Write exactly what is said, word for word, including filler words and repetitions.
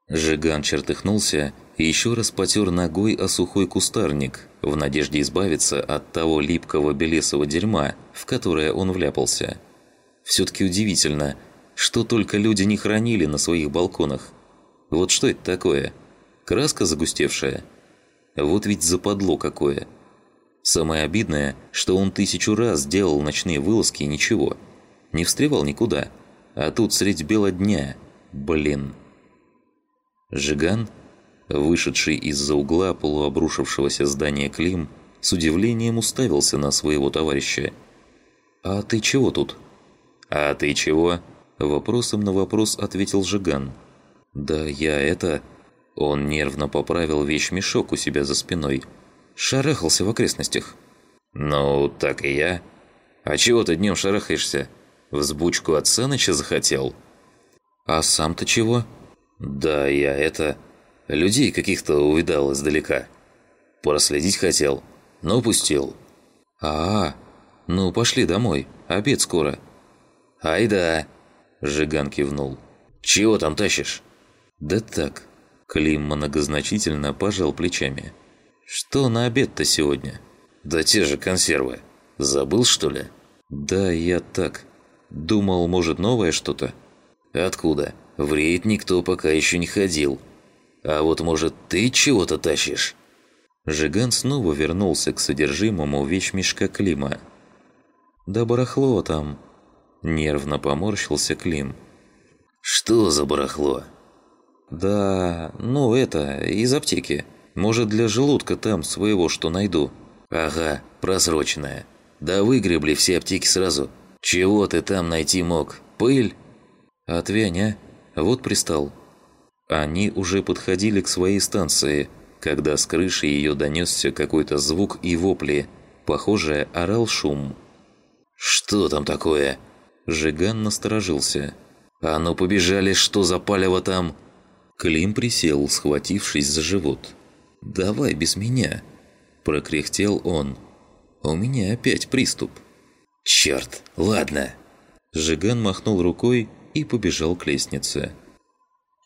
Жиган чертыхнулся и еще раз потер ногой о сухой кустарник, в надежде избавиться от того липкого белесого дерьма, в которое он вляпался. Все-таки удивительно, что только люди не хранили на своих балконах. Вот что это такое? Краска загустевшая? Вот ведь западло какое. Самое обидное, что он тысячу раз делал ночные вылазки и ничего. Не встревал никуда. А тут средь бела дня. Блин. Жиган, вышедший из-за угла полуобрушившегося здания Клим, с удивлением уставился на своего товарища. «А ты чего тут?» «А ты чего?» Вопросом на вопрос ответил Жиган. «Да я это...» Он нервно поправил вещмешок у себя за спиной. Шарахался в окрестностях. «Ну, так и я. А чего ты днем шарахаешься? Взбучку от Саныча захотел?» «А сам-то чего?» «Да я это... людей каких-то увидал издалека. Проследить хотел, но упустил». «А-а, ну пошли домой, обед скоро». «Ай да!» – Жиган кивнул. «Чего там тащишь?» «Да так». Клим многозначительно пожал плечами. «Что на обед-то сегодня?» «Да те же консервы. Забыл, что ли?» «Да я так. Думал, может, новое что-то?» «Откуда? В рейд никто пока еще не ходил. А вот, может, ты чего-то тащишь?» Жиган снова вернулся к содержимому вещмешка Клима. «Да барахло там...» Нервно поморщился Клим. «Что за барахло?» «Да, ну это, из аптеки. Может, для желудка там своего что найду». «Ага, просроченное. Да выгребли все аптеки сразу. Чего ты там найти мог? Пыль?» «Отвянь, а? Вот пристал». Они уже подходили к своей станции, когда с крыши ее донесся какой-то звук и вопли. Похоже, орал шум. «Что там такое?» Жиган насторожился. «А ну побежали, что за палево там?» Клим присел, схватившись за живот. «Давай без меня!» Прокряхтел он. «У меня опять приступ». «Черт, ладно!» Жиган махнул рукой и побежал к лестнице.